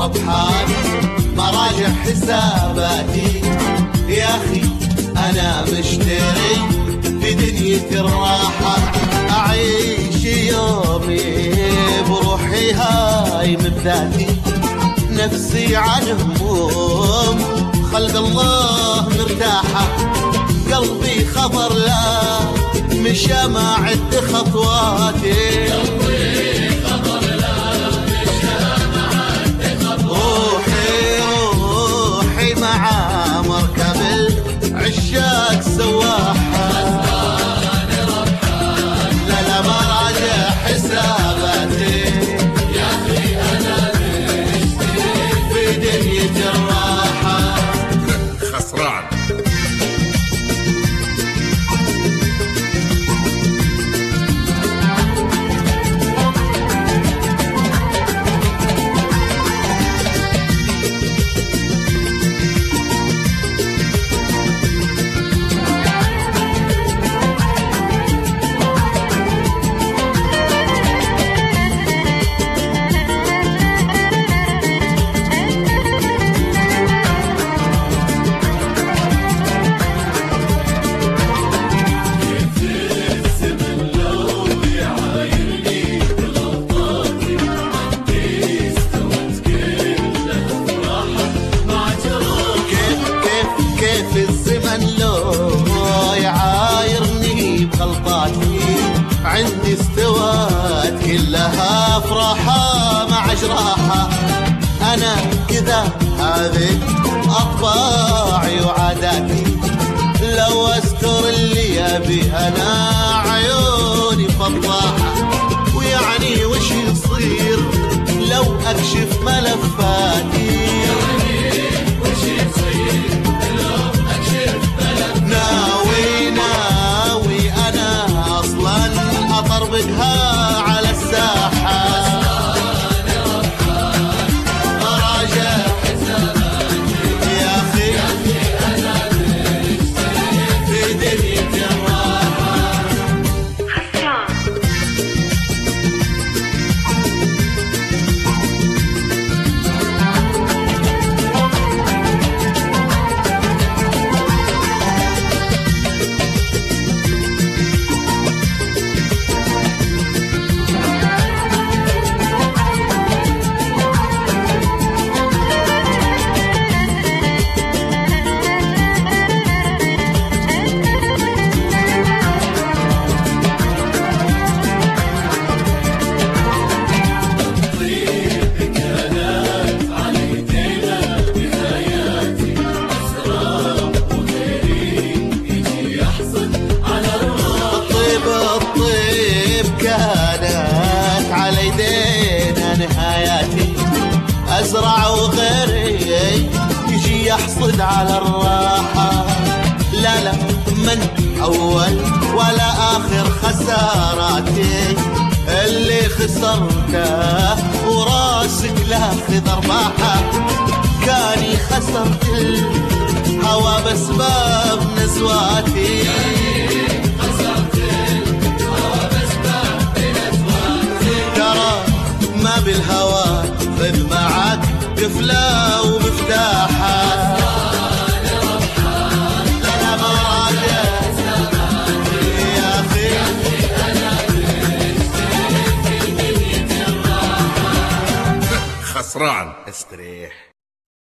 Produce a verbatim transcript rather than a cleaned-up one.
ربحان مراجع حساباتي. يا أخي أنا مشتري في دنيا الراحة، أعيش يومي بروحي هاي من ذاتي. نفسي عن هموم خلق الله مرتاحة، قلبي خطر لا مشى ما عد خطواتي. قلبي خطر لا مشى ما عد خطواتي. روحي روحي مع مركب العشاق سواحة، لا لا مراجع حساباتي. يا أخي أنا مشتري في دنيا الراحة. خسران. كيف الزمن لو يعايرني بغلطاتي، عندي استوات كلها افراحة مع جراحة. انا كذا هذه اطباعي وعاداتي، لو استر اللي ابي انا عيوني فضاحة. ويعني وش يصير لو اكشف ملفاتي؟ أطربقها على الساحة. مراجع حساباتي. يا أخي أنا مشتري في دنيا الراحة. كانت على يدينا نهاياتي، أزرع وغيري يجي يحصد على الراحة. لا لا من أول ولا آخر خساراتي، اللي خسرته وراسك لاخذ أرباحة. كاني خسرت الهوى بأسباب نزواتي، بالهوى خذ معك قفلة ومفتاحة. لا مراجع يا أخي أنا مشتري في دنيا الراحة. خسران. استريح.